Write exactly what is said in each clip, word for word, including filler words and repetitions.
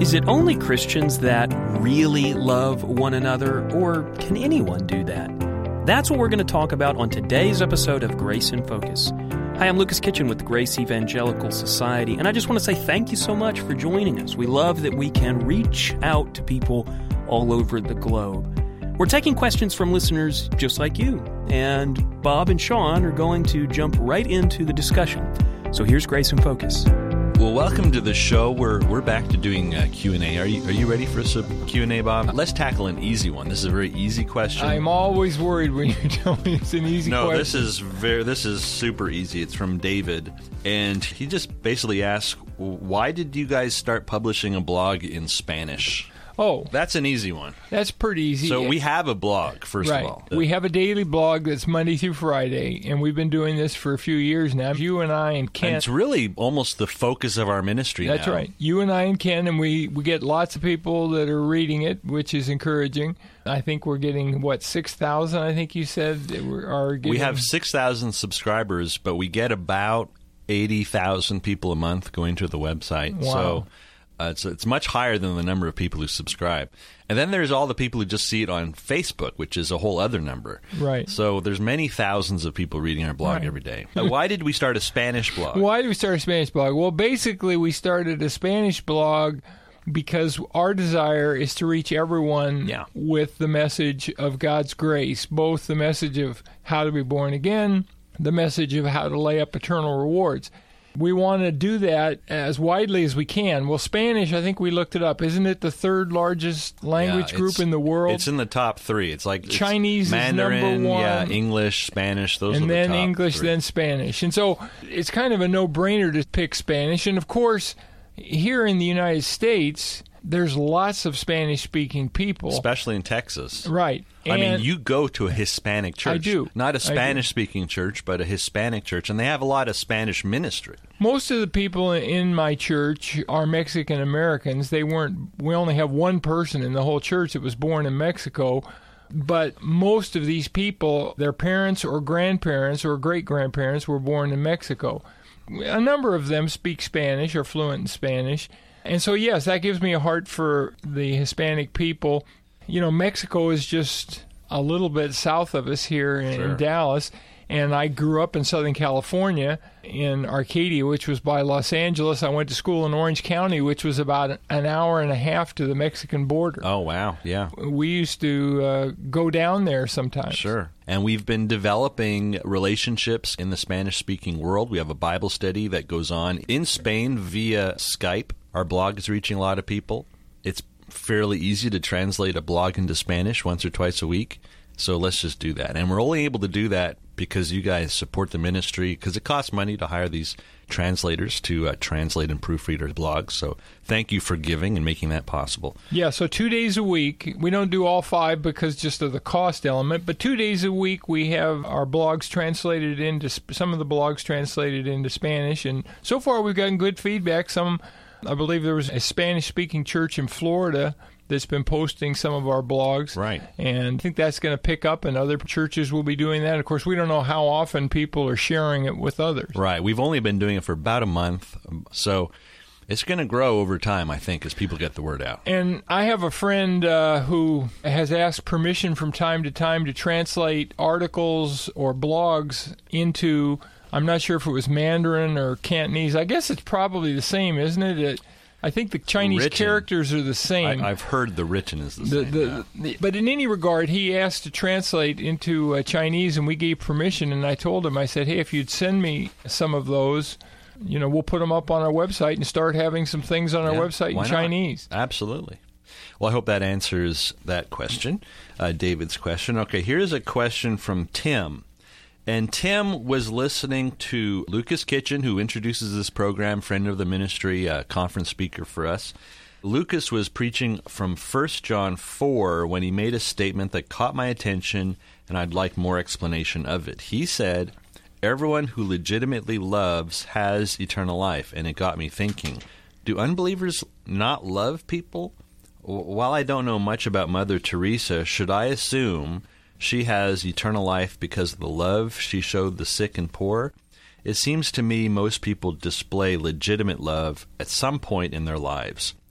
Is it only Christians that really love one another, or can anyone do that? That's what we're going to talk about on today's episode of Grace in Focus. Hi, I'm Lucas Kitchen with the Grace Evangelical Society, and I just want to say thank you so much for joining us. We love that we can reach out to people all over the globe. We're taking questions from listeners just like you, and Bob and Sean are going to jump right into the discussion. So here's Grace in Focus. Well, welcome to the show. We're we're back to doing uh, Q and A. Are you are you ready for some Q and A, Bob? Let's tackle an easy one. This is a very easy question. I'm always worried when you tell me it's an easy no, question. No, this is very this is super easy. It's from David, and he just basically asks, "Why did you guys start publishing a blog in Spanish?" Oh. That's an easy one. That's pretty easy. So we have a blog, first right. of all. We have a daily blog that's Monday through Friday, and we've been doing this for a few years now. You and I and Ken. And it's really almost the focus of our ministry That's now. right. You and I and Ken, and we, we get lots of people that are reading it, which is encouraging. I think we're getting, what, six thousand, I think you said? We, are getting... we have six thousand subscribers, but we get about eighty thousand people a month going to the website. Wow. So uh, it's, it's much higher than the number of people who subscribe. And then there's all the people who just see it on Facebook, which is a whole other number. Right. So there's many thousands of people reading our blog right. every day. Now, why did we start a Spanish blog? Why did we start a Spanish blog? Well, basically, we started a Spanish blog because our desire is to reach everyone yeah. with the message of God's grace, both the message of how to be born again, the message of how to lay up eternal rewards. We want to do that as widely as we can. Well, Spanish, I think we looked it up. Isn't it the third largest language yeah, group in the world? It's in the top three. It's like it's Chinese Mandarin, is number one. Yeah, English, Spanish, those and are the then top English, three. then Spanish. And so it's kind of a no-brainer to pick Spanish. And, of course, here in the United States, there's lots of Spanish-speaking people. Especially in Texas. Right. I And mean, you go to a Hispanic church. I do. Not a I do. Spanish-speaking church, but a Hispanic church, and they have a lot of Spanish ministry. Most of the people in my church are Mexican Americans. They weren't. We only have one person in the whole church that was born in Mexico. But most of these people, their parents or grandparents or great-grandparents were born in Mexico. A number of them speak Spanish or fluent in Spanish. And so, yes, that gives me a heart for the Hispanic people. You know, Mexico is just a little bit south of us here in, Sure. in Dallas. And I grew up in Southern California in Arcadia, which was by Los Angeles. I went to school in Orange County, which was about an hour and a half to the Mexican border. Oh, wow. Yeah. We used to uh, go down there sometimes. Sure. And we've been developing relationships in the Spanish-speaking world. We have a Bible study that goes on in Spain via Skype. Our blog is reaching a lot of people. It's fairly easy to translate a blog into Spanish once or twice a week. So let's just do that. And we're only able to do that because you guys support the ministry, because it costs money to hire these translators to uh, translate and proofread our blogs. So thank you for giving and making that possible. Yeah, so two days a week. We don't do all five because just of the cost element, but two days a week we have our blogs translated into, some of the blogs translated into Spanish. And so far we've gotten good feedback. Some, I believe there was a Spanish-speaking church in Florida that's been posting some of our blogs. Right. And I think that's going to pick up, and other churches will be doing that. Of course, we don't know how often people are sharing it with others. Right. We've only been doing it for about a month, so it's going to grow over time, I think, as people get the word out. And I have a friend uh, who has asked permission from time to time to translate articles or blogs into, I'm not sure if it was Mandarin or Cantonese. I guess it's probably the same, isn't it? it I think the Chinese Written. characters are the same. I, I've heard the written is the, The, same. the, yeah. the, but in any regard, he asked to translate into uh, Chinese, and we gave permission. And I told him, I said, hey, if you'd send me some of those, you know, we'll put them up on our website and start having some things on our Yeah, website in why not? Chinese. Absolutely. Well, I hope that answers that question, uh, David's question. Okay, here's a question from Tim. And Tim was listening to Lucas Kitchen, who introduces this program, friend of the ministry, uh, conference speaker for us. Lucas was preaching from First John four when he made a statement that caught my attention, and I'd like more explanation of it. He said, everyone who legitimately loves has eternal life, and it got me thinking, do unbelievers not love people? While I don't know much about Mother Teresa, should I assume she has eternal life because of the love she showed the sick and poor? It seems to me most people display legitimate love at some point in their lives.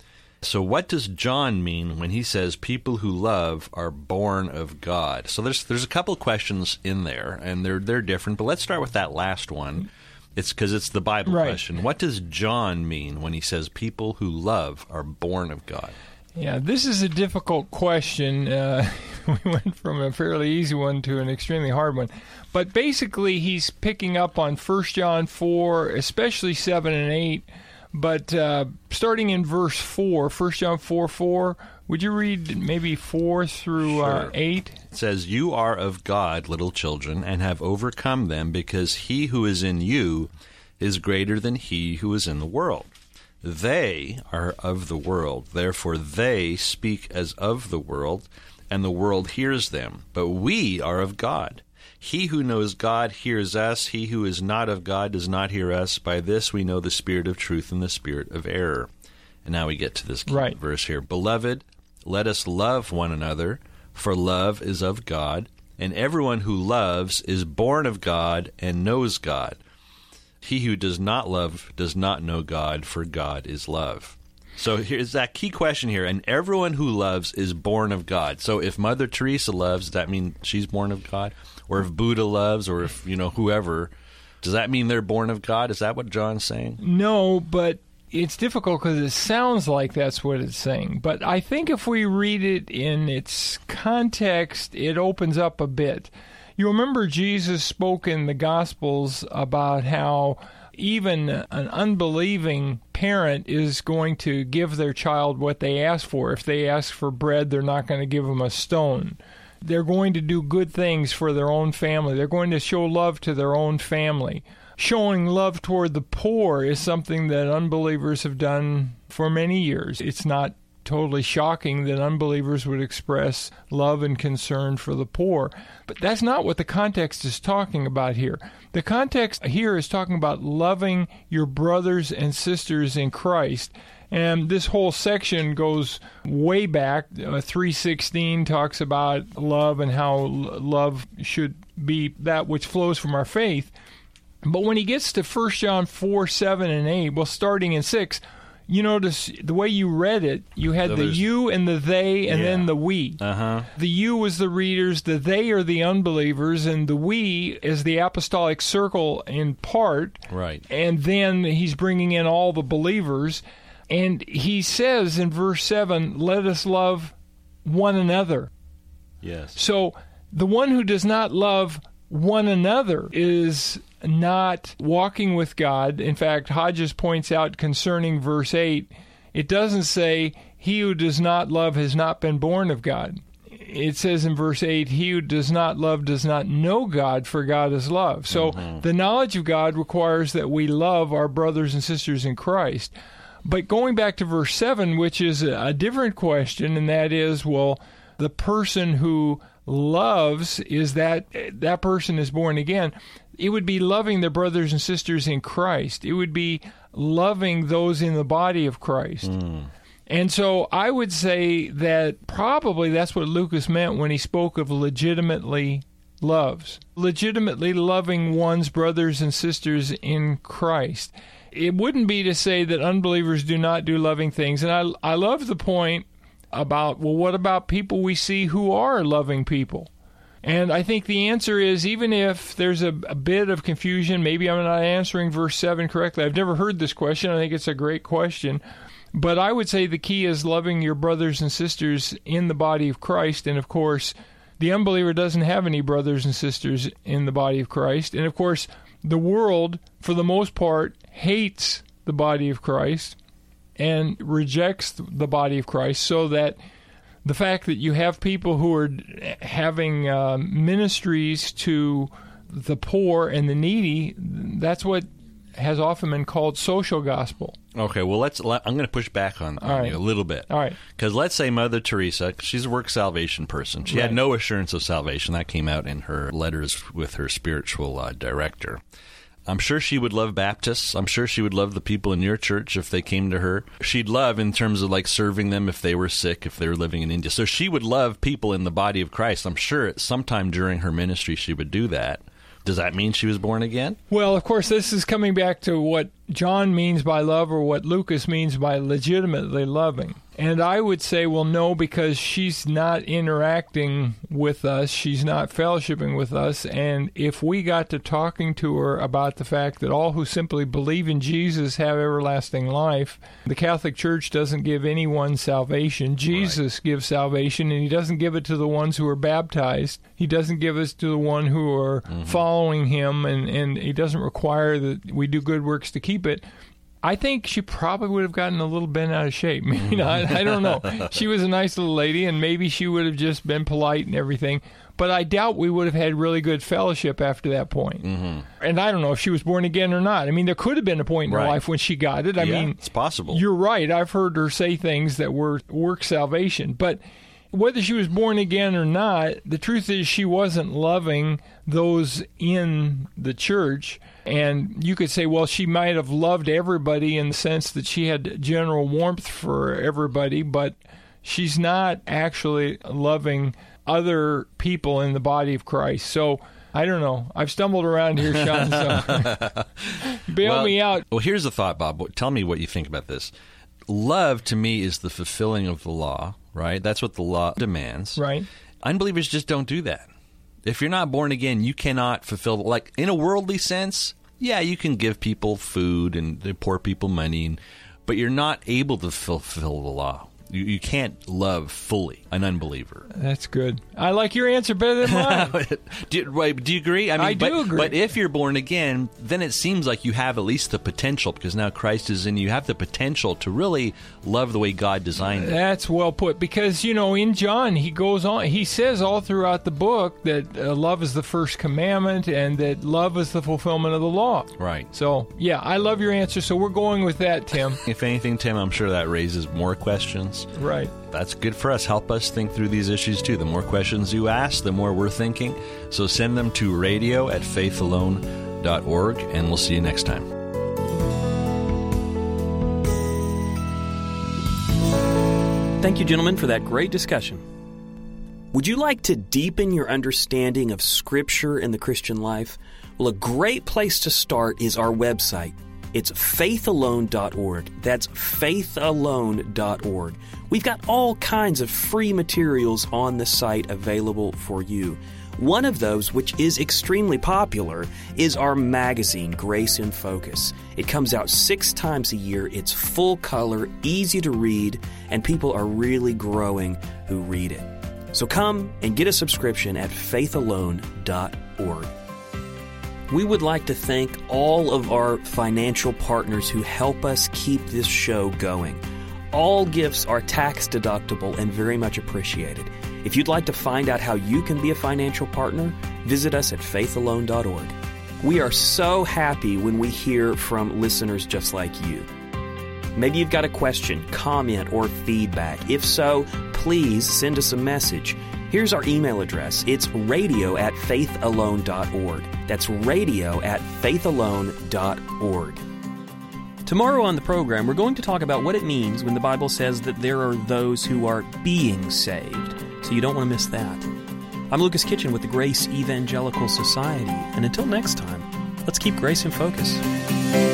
So what does John mean when he says people who love are born of God? So there's there's a couple questions in there, and they're they're different. But let's start with that last one. It's because it's the Bible right. question. What does John mean when he says people who love are born of God? Yeah, this is a difficult question. Uh, we went from a fairly easy one to an extremely hard one. But basically, he's picking up on First John four, especially seven and eight. But uh, starting in verse four, First John four four, would you read maybe four through Sure. uh, eight? It says, "You are of God, little children, and have overcome them, because he who is in you is greater than he who is in the world. They are of the world, therefore they speak as of the world, and the world hears them. But we are of God. He who knows God hears us. He who is not of God does not hear us. By this we know the spirit of truth and the spirit of error." And now we get to this key right. verse here. "Beloved, let us love one another, for love is of God, and everyone who loves is born of God and knows God. He who does not love does not know God, for God is love." So here's that key question here. And everyone who loves is born of God. So if Mother Teresa loves, does that mean she's born of God? Or if Buddha loves, or if, you know, whoever, does that mean they're born of God? Is that what John's saying? No, but it's difficult because it sounds like that's what it's saying. But I think if we read it in its context, it opens up a bit. You remember Jesus spoke in the Gospels about how even an unbelieving parent is going to give their child what they ask for. If they ask for bread, they're not going to give them a stone. They're going to do good things for their own family. They're going to show love to their own family. Showing love toward the poor is something that unbelievers have done for many years. It's not totally shocking that unbelievers would express love and concern for the poor. But that's not what the context is talking about here. The context here is talking about loving your brothers and sisters in Christ. And this whole section goes way back. Uh, three sixteen talks about love and how l- love should be that which flows from our faith. But when he gets to First John four, seven, and eight, well, starting in six, you notice the way you read it, you had So the there's- you and the they and Yeah. then the we. Uh-huh. The you was the readers, the they are the unbelievers, and the we is the apostolic circle in part. Right. And then he's bringing in all the believers. And he says in verse seven, let us love one another. Yes. So the one who does not love one another is not walking with God. In fact, Hodges points out concerning verse eight, it doesn't say, he who does not love has not been born of God. It says in verse eight, he who does not love does not know God, for God is love. So mm-hmm. the knowledge of God requires that we love our brothers and sisters in Christ. But going back to verse seven, which is a different question, and that is, well, the person who loves, is that that person is born again. It would be loving their brothers and sisters in Christ. It would be loving those in the body of Christ. Mm. And so I would say that probably that's what Lucas meant when he spoke of legitimately loves. Legitimately loving one's brothers and sisters in Christ. It wouldn't be to say that unbelievers do not do loving things. And I, I love the point about, well, what about people we see who are loving people? And I think the answer is, even if there's a, a bit of confusion, maybe I'm not answering verse seven correctly. I've never heard this question. I think it's a great question. But I would say the key is loving your brothers and sisters in the body of Christ. And, of course, the unbeliever doesn't have any brothers and sisters in the body of Christ. And, of course, the world, for the most part, hates the body of Christ and rejects the body of Christ, so that the fact that you have people who are having uh, ministries to the poor and the needy, that's what has often been called social gospel. Okay, well, let's. Let, I'm going to push back on, on right. you a little bit. All right. Because let's say Mother Teresa, she's a work salvation person. She right. had no assurance of salvation. That came out in her letters with her spiritual uh, director. I'm sure she would love Baptists. I'm sure she would love the people in your church if they came to her. She'd love in terms of like serving them if they were sick, if they were living in India. So she would love people in the body of Christ. I'm sure sometime during her ministry she would do that. Does that mean she was born again? Well, of course, this is coming back to what John means by love or what Lucas means by legitimately loving. And I would say, well, no, because she's not interacting with us. She's not fellowshipping with us. And if we got to talking to her about the fact that all who simply believe in Jesus have everlasting life, the Catholic Church doesn't give anyone salvation. Jesus right. gives salvation, and he doesn't give it to the ones who are baptized. He doesn't give it to the one who are mm-hmm. following him, and, and he doesn't require that we do good works to keep it. I think she probably would have gotten a little bent out of shape. Maybe not. I don't know. She was a nice little lady, and maybe she would have just been polite and everything. But I doubt we would have had really good fellowship after that point. Mm-hmm. And I don't know if she was born again or not. I mean, there could have been a point in right. her life when she got it. I yeah, mean, it's possible. You're right. I've heard her say things that were work salvation. But whether she was born again or not, the truth is she wasn't loving those in the church. And you could say, well, she might have loved everybody in the sense that she had general warmth for everybody, but she's not actually loving other people in the body of Christ. So I don't know. I've stumbled around here, Sean, so bail well, me out. Well, here's the thought, Bob. Tell me what you think about this. Love, to me, is the fulfilling of the law, right? That's what the law demands. Right. Unbelievers just don't do that. If you're not born again, you cannot fulfill, like, in a worldly sense, yeah, you can give people food and poor people money, but you're not able to fulfill the law. You, you can't love fully an unbeliever. That's good. I like your answer better than mine. do, you, wait, do you agree? I, mean, I do but, agree. But if you're born again, then it seems like you have at least the potential, because now Christ is in you, you have the potential to really love the way God designed it. That's well put, because, you know, in John, he goes on, he says all throughout the book that uh, love is the first commandment and that love is the fulfillment of the law. Right. So, yeah, I love your answer, so we're going with that, Tim. If anything, Tim, I'm sure that raises more questions. Right. That's good for us. Help us think through these issues, too. The more questions you ask, the more we're thinking. So send them to radio at faith alone dot org, and we'll see you next time. Thank you, gentlemen, for that great discussion. Would you like to deepen your understanding of Scripture and the Christian life? Well, a great place to start is our website. It's faith alone dot org. That's faith alone dot org. We've got all kinds of free materials on the site available for you. One of those, which is extremely popular, is our magazine, Grace in Focus. It comes out six times a year. It's full color, easy to read, and people are really growing who read it. So come and get a subscription at faith alone dot org. We would like to thank all of our financial partners who help us keep this show going. All gifts are tax deductible and very much appreciated. If you'd like to find out how you can be a financial partner, visit us at faith alone dot org. We are so happy when we hear from listeners just like you. Maybe you've got a question, comment, or feedback. If so, please send us a message. Here's our email address. It's radio at faith alone dot org. That's radio at faith alone dot org. Tomorrow on the program, we're going to talk about what it means when the Bible says that there are those who are being saved. So you don't want to miss that. I'm Lucas Kitchen with the Grace Evangelical Society. And until next time, let's keep Grace in focus.